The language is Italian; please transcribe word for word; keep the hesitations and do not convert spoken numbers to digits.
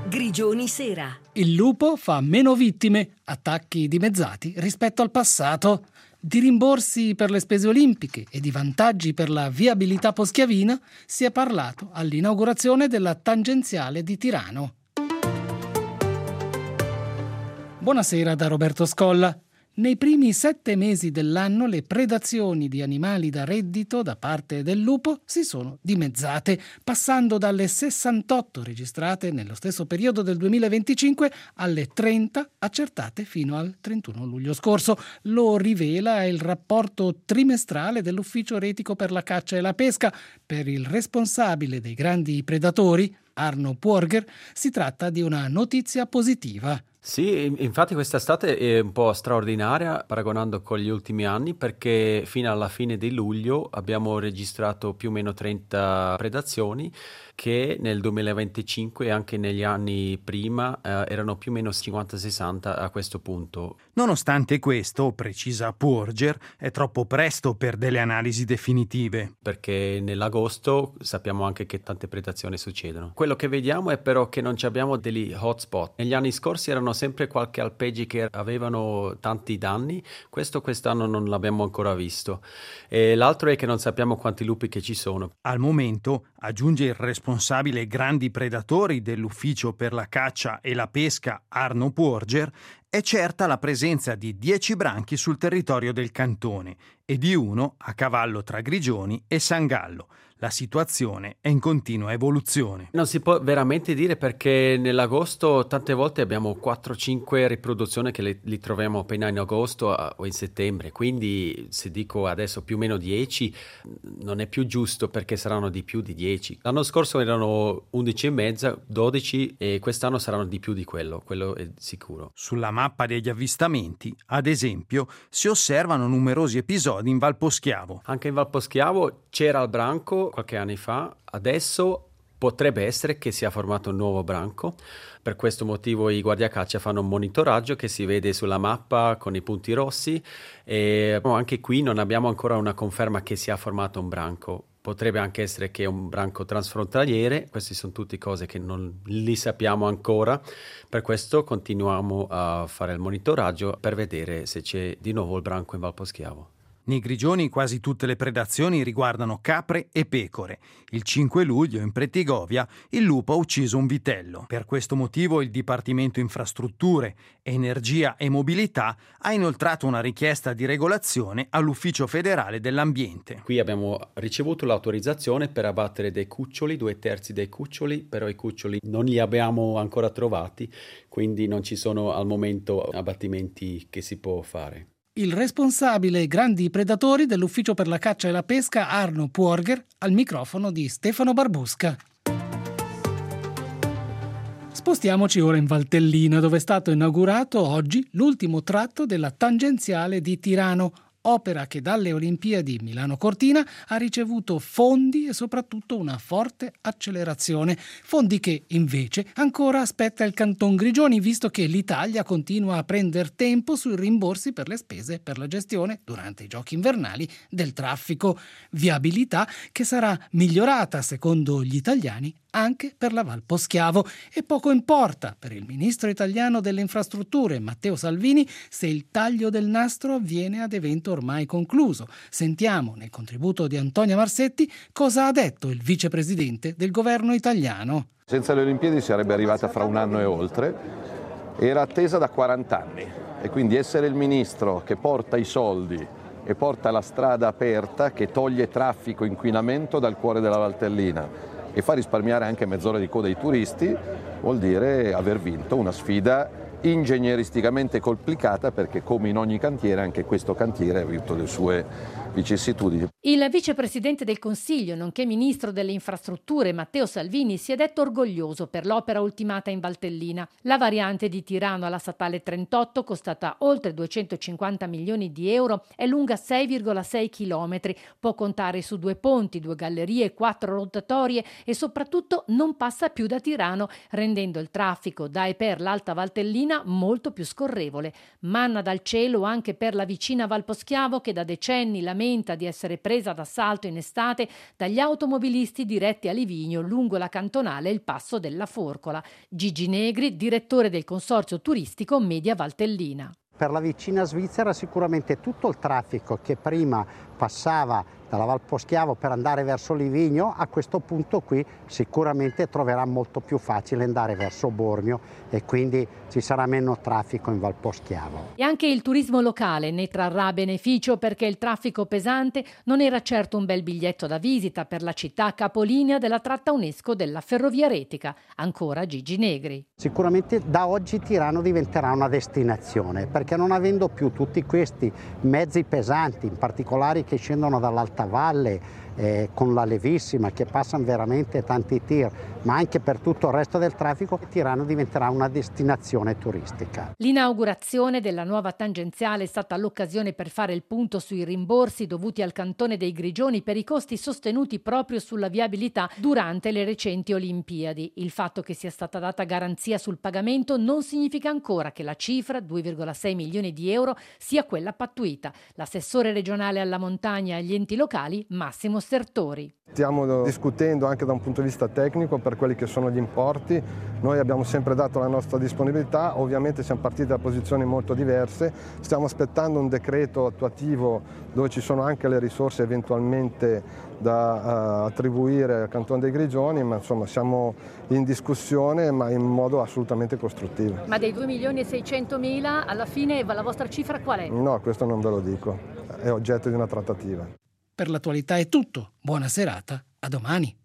Grigioni Sera. Il lupo fa meno vittime, attacchi dimezzati rispetto al passato. Di rimborsi per le spese olimpiche e di vantaggi per la viabilità poschiavina si è parlato all'inaugurazione della tangenziale di Tirano. Buonasera da Roberto Scolla. Nei primi sette mesi dell'anno le predazioni di animali da reddito da parte del lupo si sono dimezzate, passando dalle sessantotto registrate nello stesso periodo del duemilaventicinque alle trenta accertate fino al trentuno luglio scorso. Lo rivela il rapporto trimestrale dell'Ufficio Retico per la Caccia e la Pesca. Per il responsabile dei grandi predatori, Arno Puorger, si tratta di una notizia positiva. Sì, infatti quest'estate è un po' straordinaria paragonando con gli ultimi anni, perché fino alla fine di luglio abbiamo registrato più o meno trenta predazioni che nel duemilaventicinque e anche negli anni prima eh, erano più o meno cinquanta sessanta a questo punto. Nonostante questo, precisa Puorger, è troppo presto per delle analisi definitive. Perché nell'agosto sappiamo anche che tante predazioni succedono. Quello che vediamo è però che non abbiamo degli hotspot. Negli anni scorsi erano sempre qualche alpeggi che avevano tanti danni, questo quest'anno non l'abbiamo ancora visto. E l'altro è che non sappiamo quanti lupi che ci sono. Al momento, aggiunge il responsabile grandi predatori dell'Ufficio per la Caccia e la Pesca Arno Puorger, è certa la presenza di dieci branchi sul territorio del cantone e di uno a cavallo tra Grigioni e San Gallo. La situazione è in continua evoluzione. Non si può veramente dire, perché nell'agosto tante volte abbiamo quattro cinque riproduzioni che li, li troviamo appena in agosto o in settembre, quindi se dico adesso più o meno dieci non è più giusto, perché saranno di più di dieci. L'anno scorso erano undici e mezza, dodici e quest'anno saranno di più di quello, quello è sicuro. Sulla mappa degli avvistamenti, ad esempio, si osservano numerosi episodi in Val Poschiavo. Anche in Val Poschiavo c'era il branco qualche anni fa, adesso potrebbe essere che sia formato un nuovo branco. Per questo motivo i guardiacaccia fanno un monitoraggio che si vede sulla mappa con i punti rossi, e anche qui non abbiamo ancora una conferma che sia formato un branco. Potrebbe anche essere che è un branco transfrontaliere, queste sono tutte cose che non li sappiamo ancora, per questo continuiamo a fare il monitoraggio per vedere se c'è di nuovo il branco in Val Poschiavo. Nei Grigioni quasi tutte le predazioni riguardano capre e pecore. Il cinque luglio in Pretigovia il lupo ha ucciso un vitello. Per questo motivo il Dipartimento Infrastrutture, Energia e Mobilità ha inoltrato una richiesta di regolazione all'Ufficio Federale dell'Ambiente. Qui abbiamo ricevuto l'autorizzazione per abbattere dei cuccioli, due terzi dei cuccioli, però i cuccioli non li abbiamo ancora trovati, quindi non ci sono al momento abbattimenti che si può fare. Il responsabile grandi predatori dell'Ufficio per la Caccia e la Pesca, Arno Puorger, al microfono di Stefano Barbusca. Spostiamoci ora in Valtellina, dove è stato inaugurato oggi l'ultimo tratto della tangenziale di Tirano, opera che dalle Olimpiadi Milano-Cortina ha ricevuto fondi e soprattutto una forte accelerazione. Fondi che invece ancora aspetta il Canton Grigioni, visto che l'Italia continua a prendere tempo sui rimborsi per le spese per la gestione durante i giochi invernali del traffico. Viabilità che sarà migliorata, secondo gli italiani, anche per la Val Poschiavo, e poco importa per il ministro italiano delle infrastrutture Matteo Salvini se il taglio del nastro avviene ad evento ormai concluso. Sentiamo nel contributo di Antonia Marsetti cosa ha detto il vicepresidente del governo italiano. Senza le Olimpiadi sarebbe arrivata fra un anno e oltre, era attesa da quaranta anni e quindi essere il ministro che porta i soldi e porta la strada aperta, che toglie traffico e inquinamento dal cuore della Valtellina e fa risparmiare anche mezz'ora di coda ai turisti, vuol dire aver vinto una sfida ingegneristicamente complicata, perché come in ogni cantiere anche questo cantiere ha avuto le sue vicissitudini. Il vicepresidente del Consiglio, nonché ministro delle infrastrutture Matteo Salvini, si è detto orgoglioso per l'opera ultimata in Valtellina. La variante di Tirano alla statale trentotto, costata oltre duecentocinquanta milioni di euro, è lunga sei virgola sei chilometri, può contare su due ponti, due gallerie, quattro rotatorie e soprattutto non passa più da Tirano, rendendo il traffico da e per l'Alta Valtellina molto più scorrevole. Manna dal cielo anche per la vicina Val Poschiavo, che da decenni lamenta lamenta di essere presa d'assalto in estate dagli automobilisti diretti a Livigno lungo la cantonale Il Passo della Forcola. Gigi Negri, direttore del consorzio turistico Media Valtellina. Per la vicina Svizzera sicuramente tutto il traffico che prima passava dalla Val Poschiavo per andare verso Livigno, a questo punto qui sicuramente troverà molto più facile andare verso Bormio e quindi ci sarà meno traffico in Val Poschiavo. E anche il turismo locale ne trarrà beneficio, perché il traffico pesante non era certo un bel biglietto da visita per la città capolinea della tratta UNESCO della Ferrovia Retica. Ancora Gigi Negri. Sicuramente da oggi Tirano diventerà una destinazione, perché non avendo più tutti questi mezzi pesanti, in particolare che scendono dall'alta valle, eh, con la Levissima, che passano veramente tanti tir, ma anche per tutto il resto del traffico, Tirano diventerà una destinazione turistica. L'inaugurazione della nuova tangenziale è stata l'occasione per fare il punto sui rimborsi dovuti al Cantone dei Grigioni per i costi sostenuti proprio sulla viabilità durante le recenti Olimpiadi. Il fatto che sia stata data garanzia sul pagamento non significa ancora che la cifra, due virgola sei milioni di euro, sia quella pattuita. L'assessore regionale alla montagna e agli enti locali, Massimo Sertori. Stiamo discutendo anche da un punto di vista tecnico per quelli che sono gli importi. Noi abbiamo sempre dato la nostra disponibilità, ovviamente siamo partiti da posizioni molto diverse, stiamo aspettando un decreto attuativo dove ci sono anche le risorse eventualmente da uh, attribuire al Cantone dei Grigioni, ma insomma siamo in discussione, ma in modo assolutamente costruttivo. Ma dei due milioni e seicentomila alla fine la vostra cifra qual è? No, questo non ve lo dico, è oggetto di una trattativa. Per l'attualità è tutto. Buona serata, a domani.